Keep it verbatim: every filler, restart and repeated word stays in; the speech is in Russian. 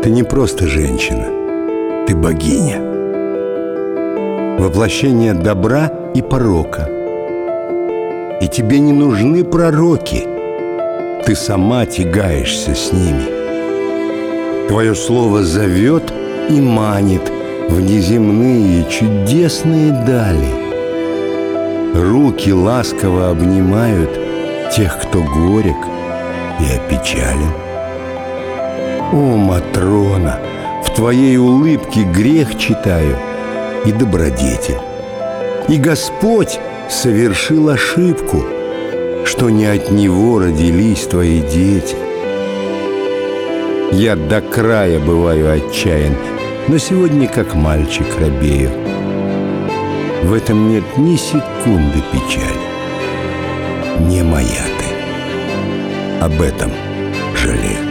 Ты не просто женщина, ты богиня. Воплощение добра и порока. И тебе не нужны пророки. Ты сама тягаешься с ними. Твое слово зовет и манит в неземные чудесные дали. Руки ласково обнимают тех, кто горек и опечален. О, Матрона, в твоей улыбке грех читаю и добродетель. И Господь совершил ошибку, что не от Него родились твои дети. Я до края бываю отчаян, но сегодня как мальчик робею. В этом нет ни секунды печали. Не моя ты. Об этом жалею.